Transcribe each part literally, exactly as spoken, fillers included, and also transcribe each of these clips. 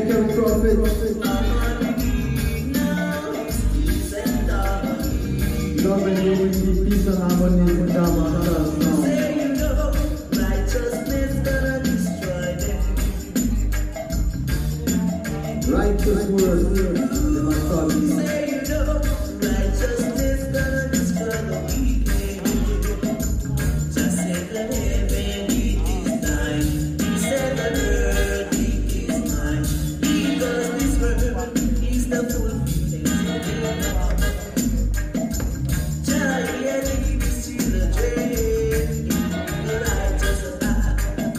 Michael Prophet. Love and unity, peace and harmony in Dharma Stars now. Say you know, righteousness gonna destroy them. Righteous words, they must all be. Say you know, righteousness gonna destroy the wicked. Just say the heaven it is thine. Say the earth it is mine. Because this world is the fulfillment of the law. Charlie and the children in the righteous path.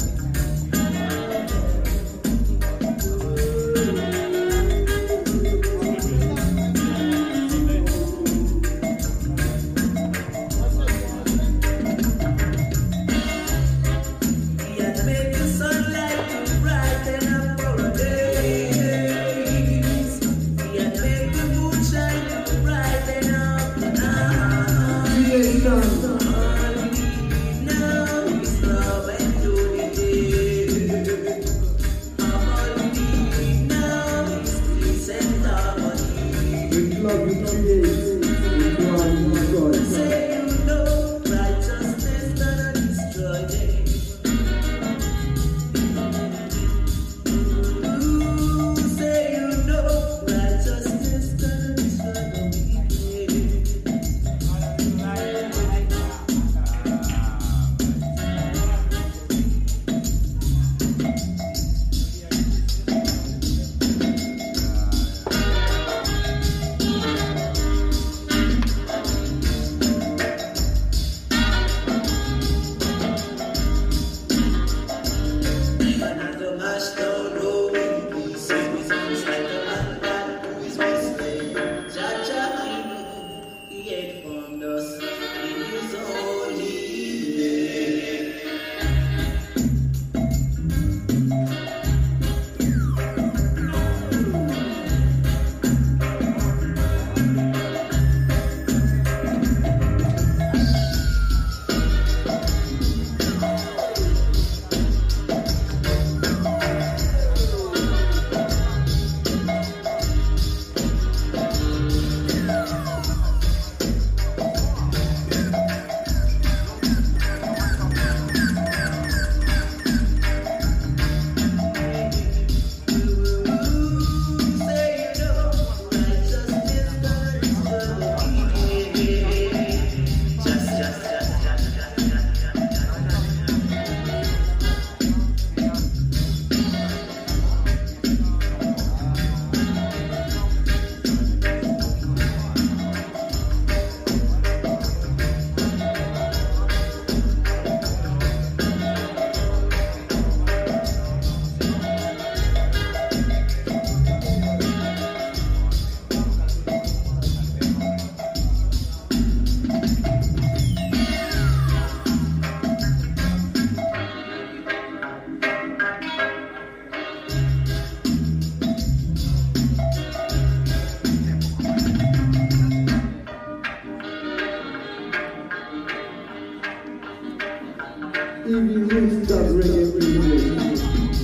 Even roots that reggae music,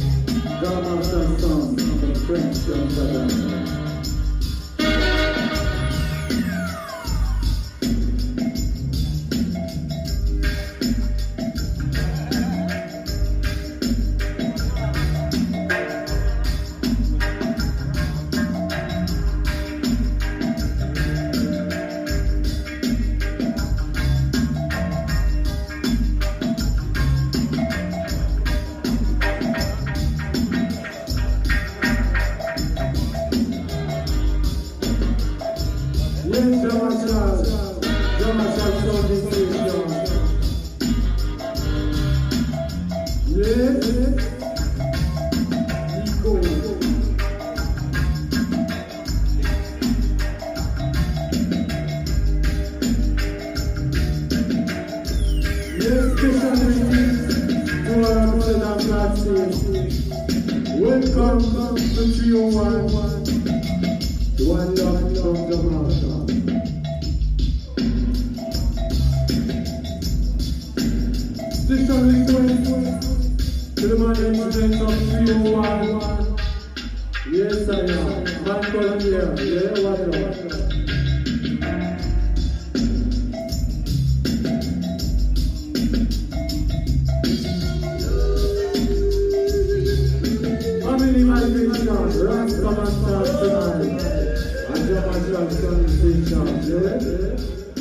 Dharma Stars songs from French from Saddam. Welcome to three oh one, the one love from the master. Station request to the man resident of three oh one. Messiah. Man called here. Yeah, what up? Family Migration, Rasta Man starts tonight. And Jama Jackson is in charge, yeah?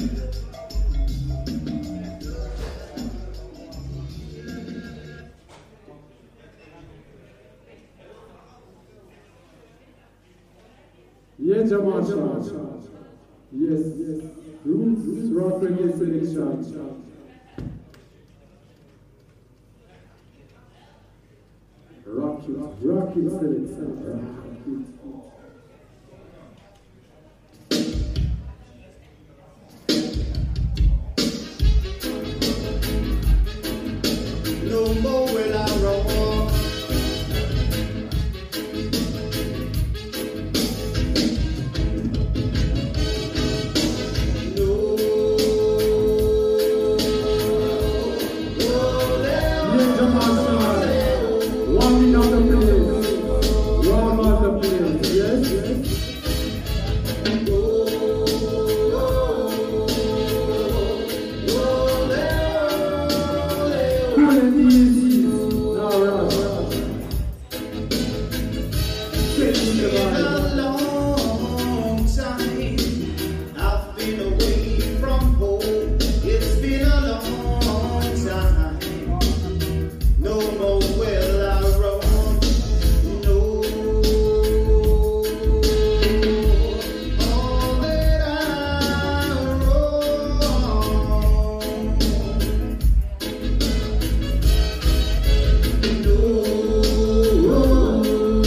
Yeah, Jama Jackson. Yes, yes. Roots, rock reggae selection. Rock it, rock it, selection. Rock it. No more will I roam. No, no, Yeah, Jama Jackson. Warming up the place. Warm up the place. Yes, yes. Cool and easy. Now, Rush. Take It's me the been vibe. a long time I've been away from home. It's been a long time. No more will I roam. No. All that I roam. No.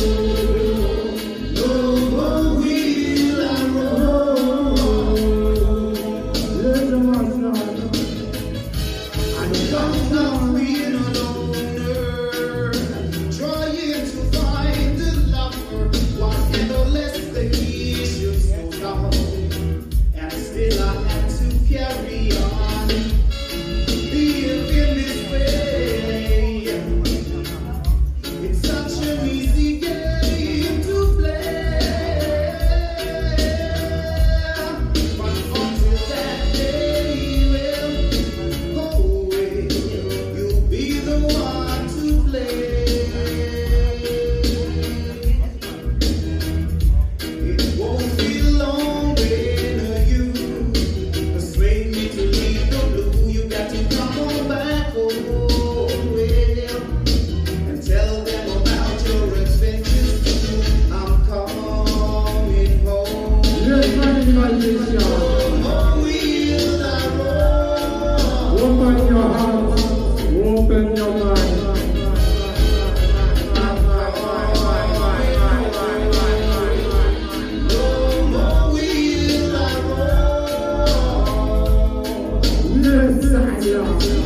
No more will I roam. Yeah, Jama Jackson. I don't love being a loner, trying to find a lover. What endless days so long, and still I have to carry on. Being in this way, it's such an easy game to play. But until that day will go away, you'll be the one to blame. It won't be long when you persuade me to leave the blue. You got to come on back home, well, and tell them about your adventures too. I'm coming home. Yes, Family Migration. Oh, will I roam? Open your heart. Open your mind. No more will I roam. Yes, Sanya.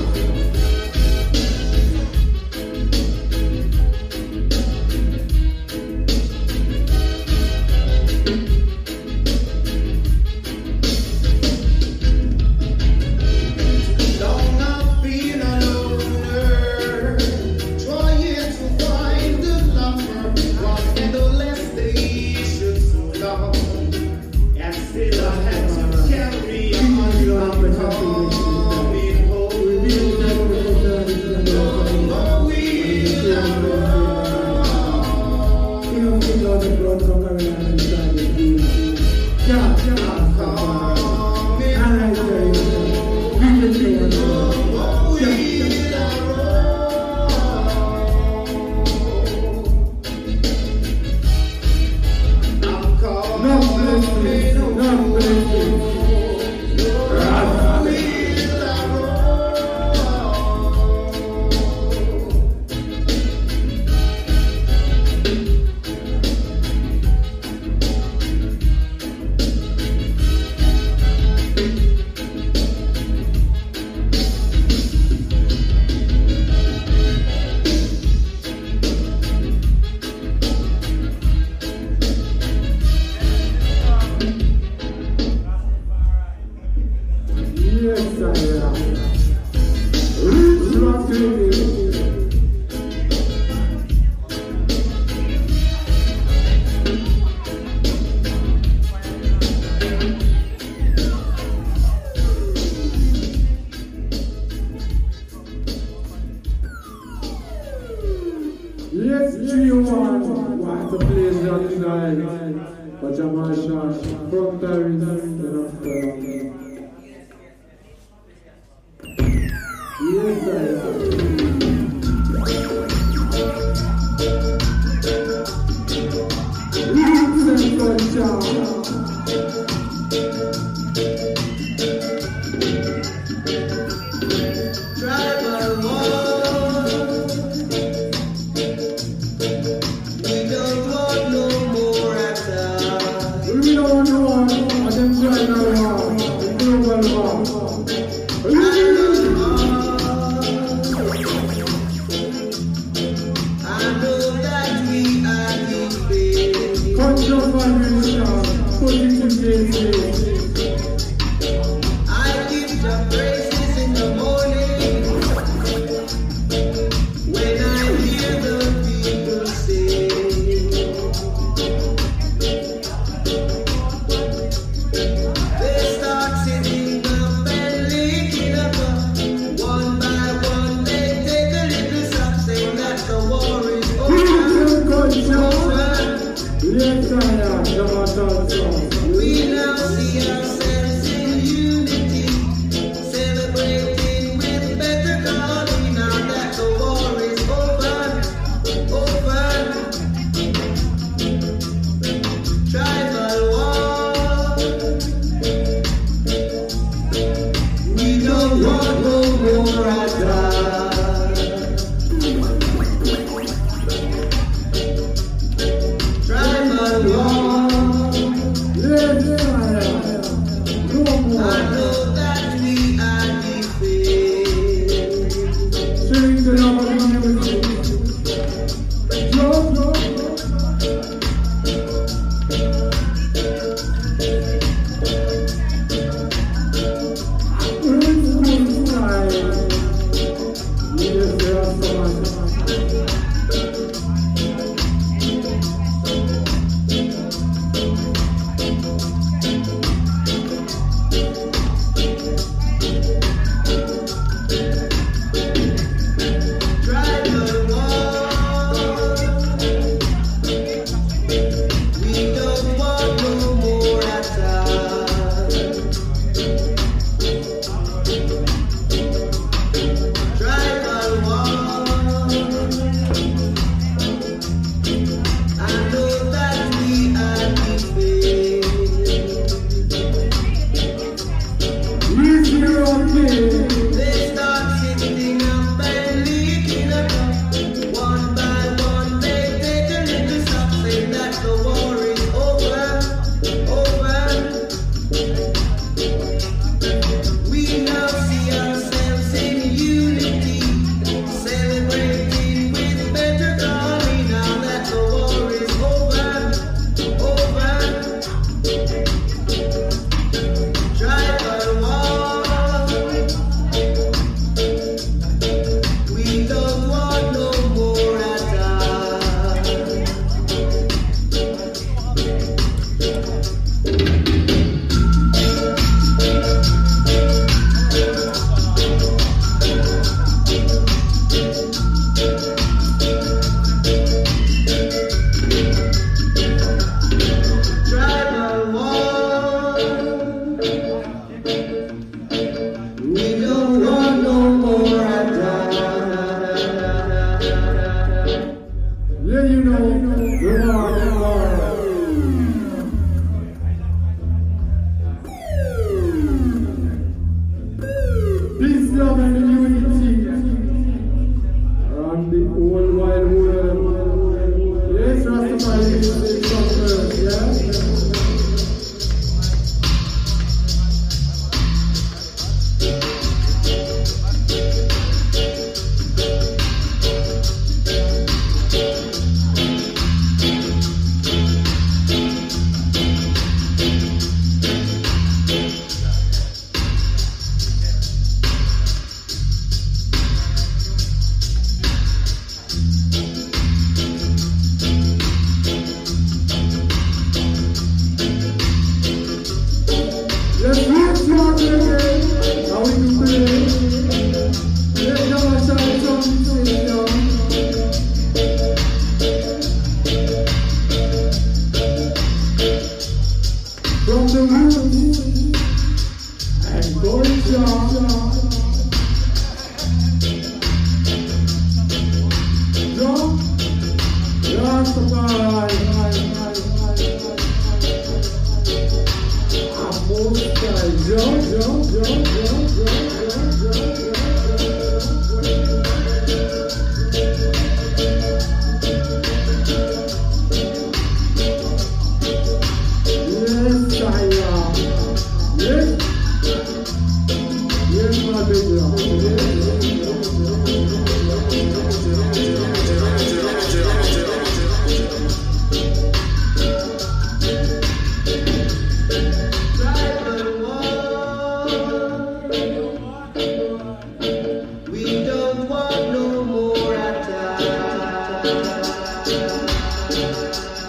Long I've been a loner, trying to find a lover. What endless days should so long, and still I have to carry on. I'm coming home. Oh, will I John tonight. But Jamal Shash from Paris, North Carolina. Yes, I am. Roots and culture. Tribal war. We don't want no more attacks. We don't want no them tribal war, the global war. I know that we are in pain. Culture formation, put it in place. I give the praises in the morning when I hear the people sing. They start sitting up and linking up. One by one they take a little something that the war is over. Yes, I am. Jamal We now see ourselves in unity, celebrating with better glory now that the war is over, over. Tribal war. We don't want no more attacks. Tribal war.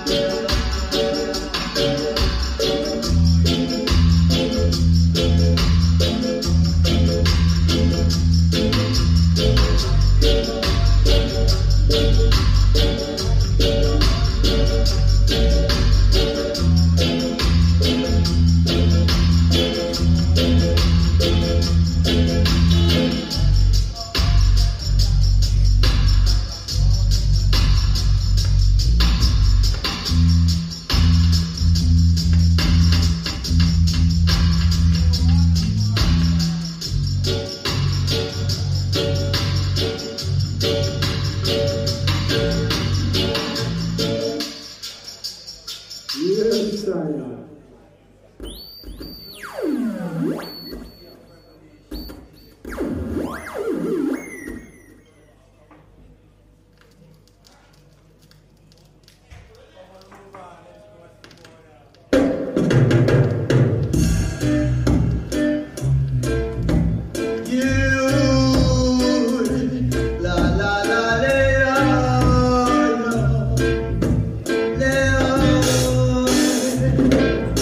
You, la la la la, la.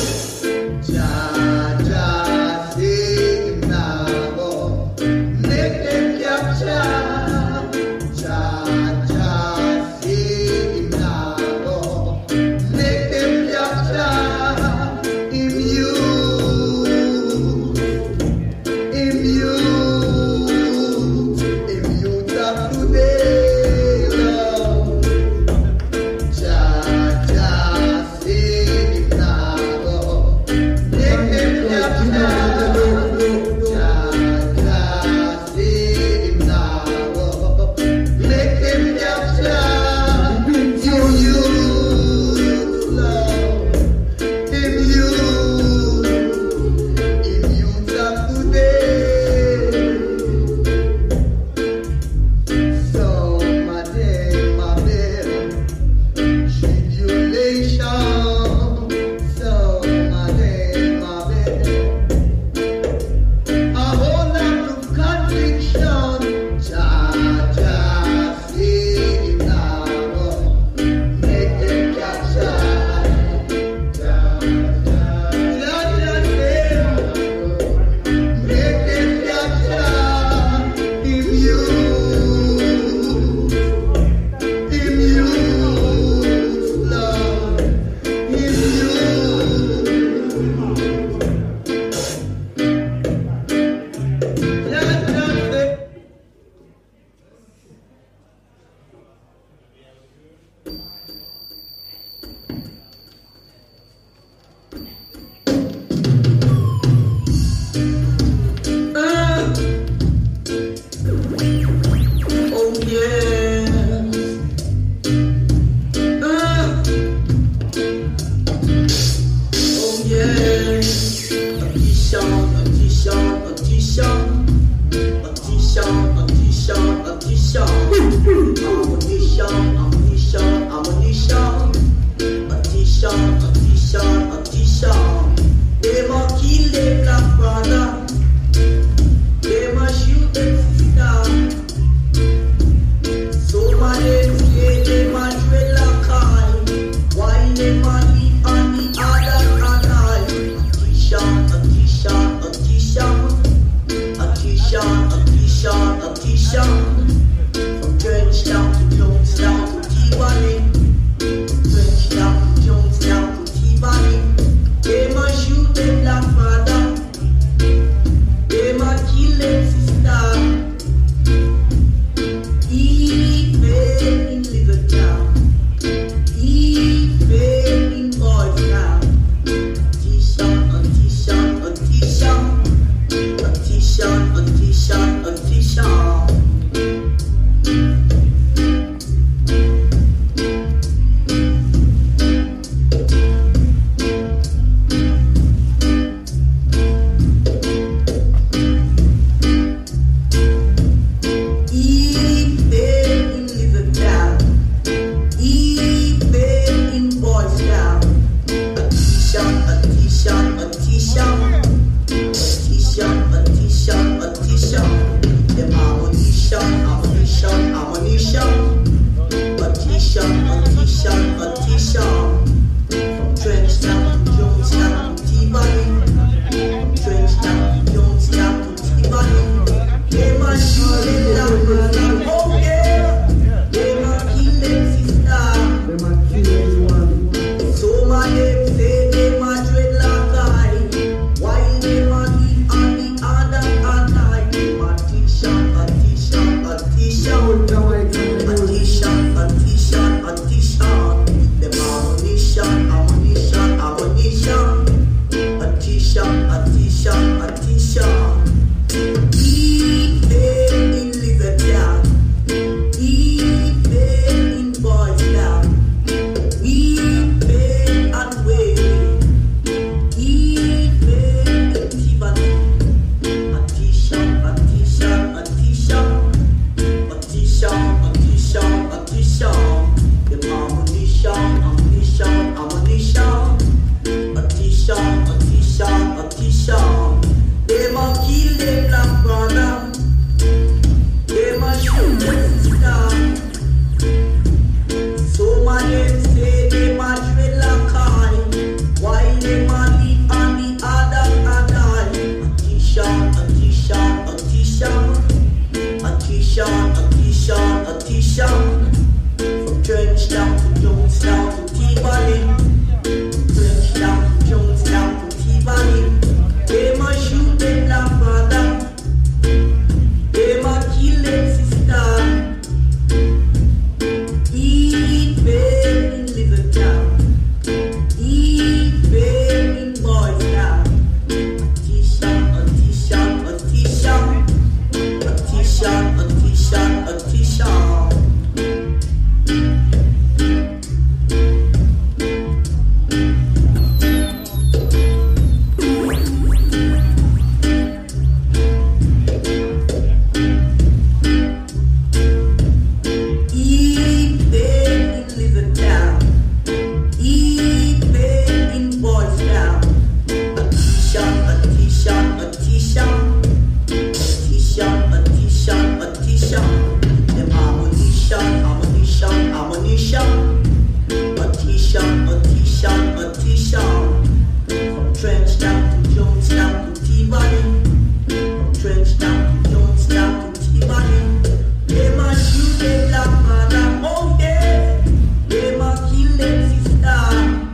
T-shirt, a T-shirt, a T-shirt. From trench down to Jones down to T-body. From trench down to Jones down to T-body. They might shoot them black man, oh yeah. They might kill them sister.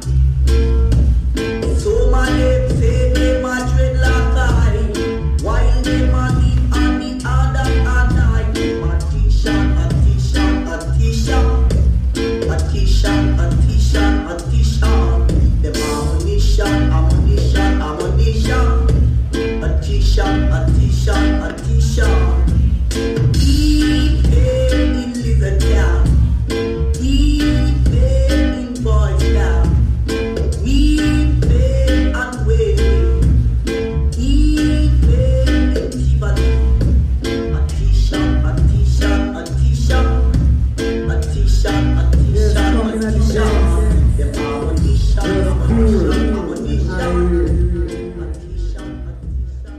So my them say they might dreadlock eye. While they might live on the other hand eye. They might T-shirt, a T-shirt, a T-shirt. A T-shirt, a T-shirt, a T-shirt. Them ammunition, ammunition, ammunition. A T-shirt, a T-shirt, a T-shirt. He paid in liver down. He paid in boys down. We paid and waiting. He paid in T-body. A T-shirt, a T-shirt, a T-shirt. A T-shirt, a T-shirt, a T-shirt. Them ammunition, ammunition, ammunition. A T-shirt, a T-shirt.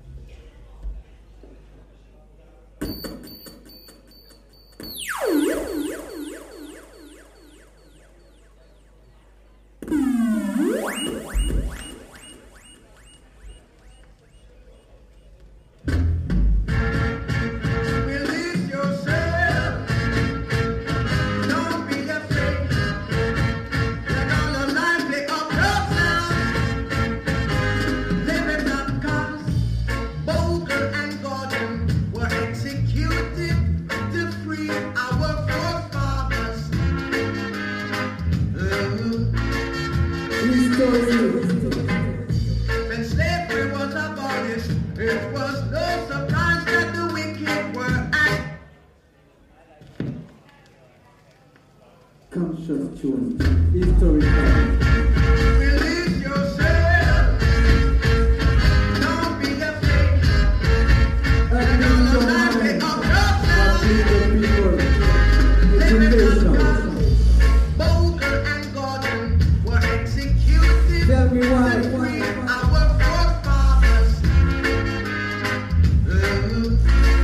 Release yourself. Don't be afraid. Let all the lively up yourself. Living up cause Bogle and Gordon were executed to free our forefathers. Mhm. History. When slavery was abolished, it was no surprise that the wicked were at. Conscious tune. History time. Release yourself. Don't be afraid. And Let all in the your lively mind, up what yourself. is the people? Living Education. up Bogle and Gordon were executed Tell me why. to free our forefathers. Mhm.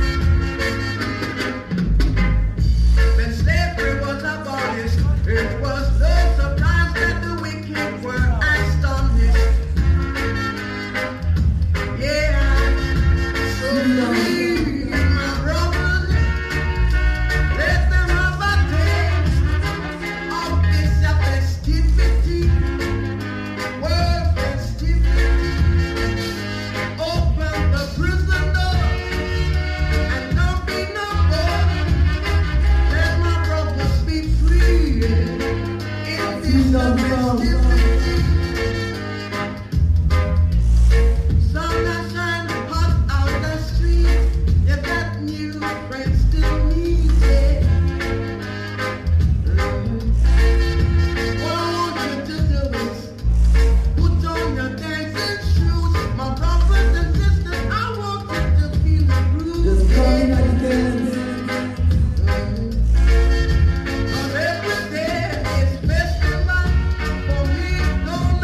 When slavery was abolished, it was no surprise that the wicked were astonished. Yeah, so free, my brothers, let them have a taste of this festivity, world festivity. Open the prison door and don't be no more. Let my brothers be free in this festivity. Sun that shine hot out the street. You got new friends to meet. Yeah. Mhm. What I want you to do is put on your dancing shoes. My brothers and sisters, I want you to feel the groove. Just coming Yeah. at dance. Mhm. 'Cause every day is festival for me. Don't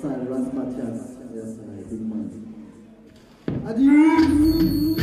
alongside Ras Matias. Yes, I big man. Adieu!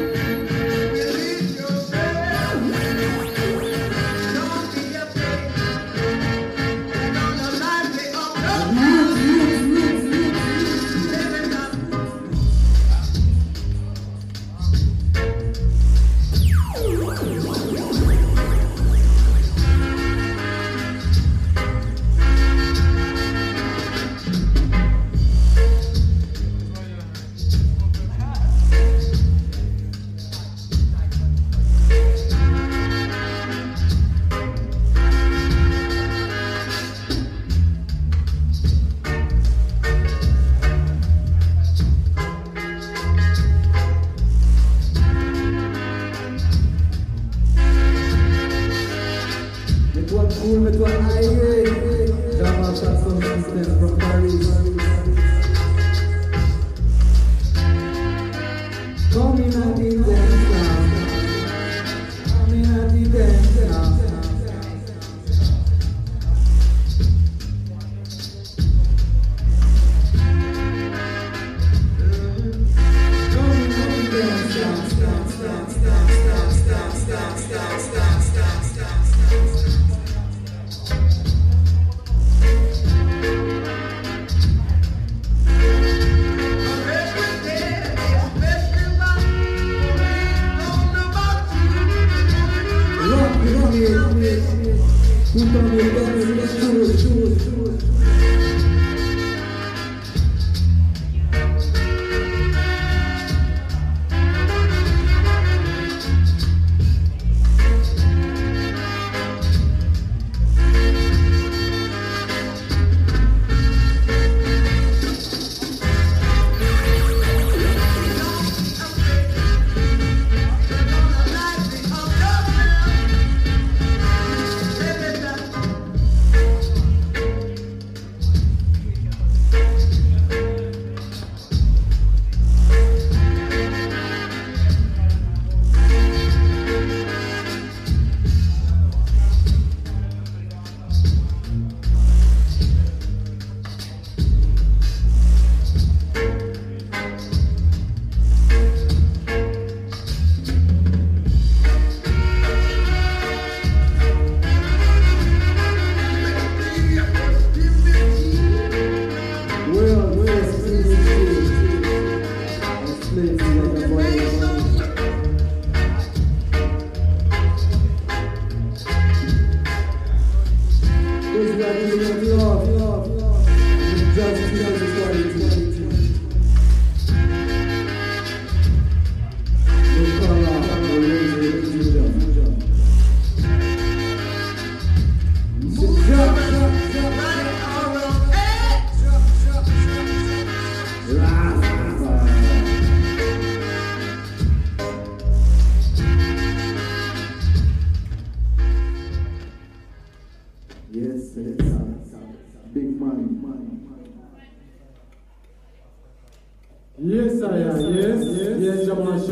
Yes, I am. Yes, yes, yes,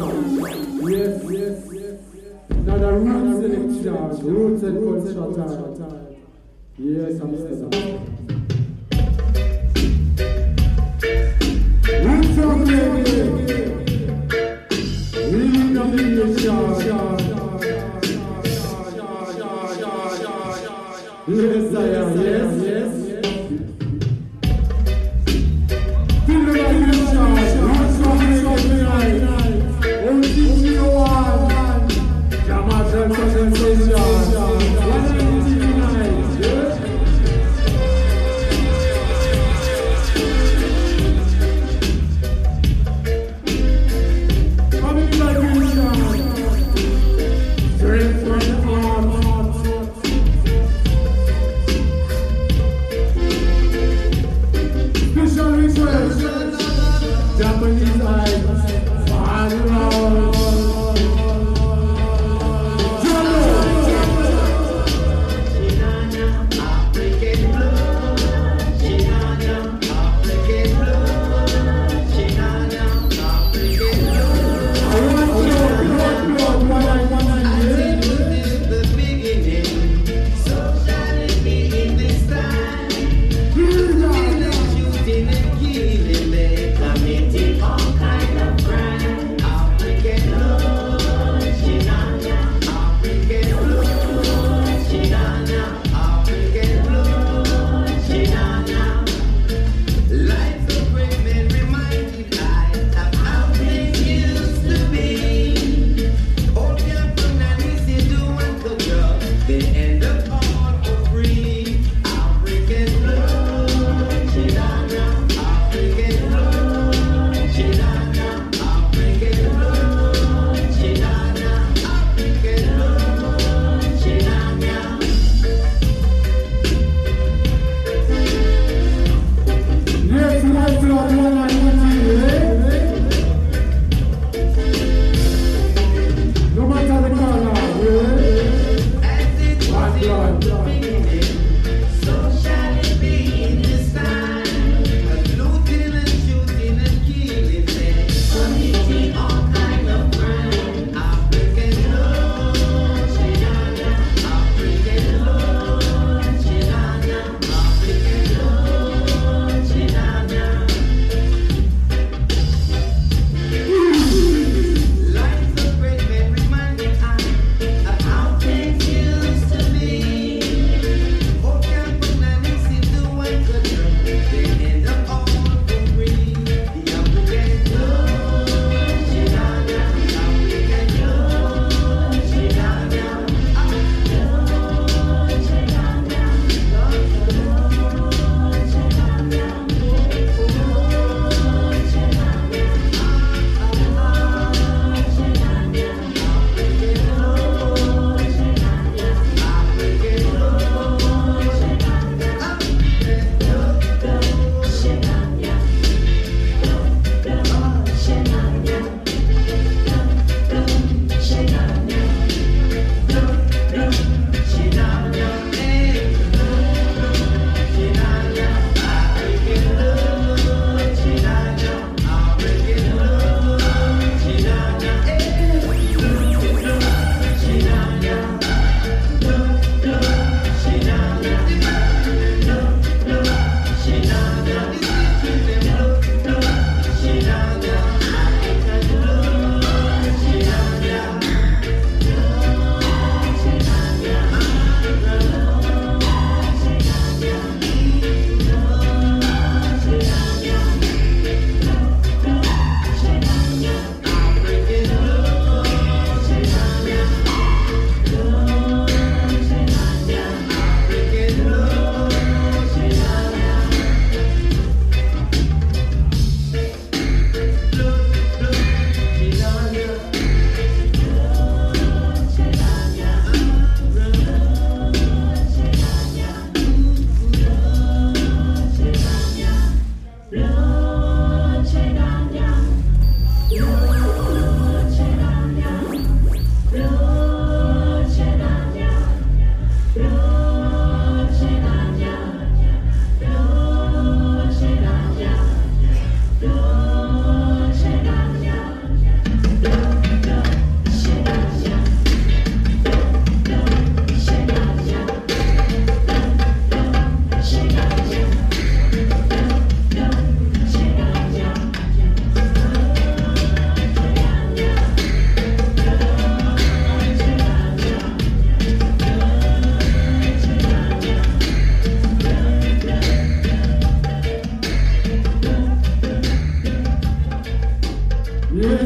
Jamal. Yes, yes, yes. Now the roots in charge, roots and culture. Yes, I'm saying. Roots of the really nothing in charge. Yes, I am. Yes, yes. Yes.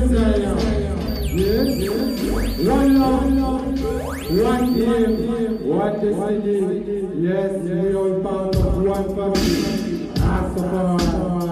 Yes, I am. Yes, yes. One love, one game, one destiny. Yes, we all part of one family. Rastafari.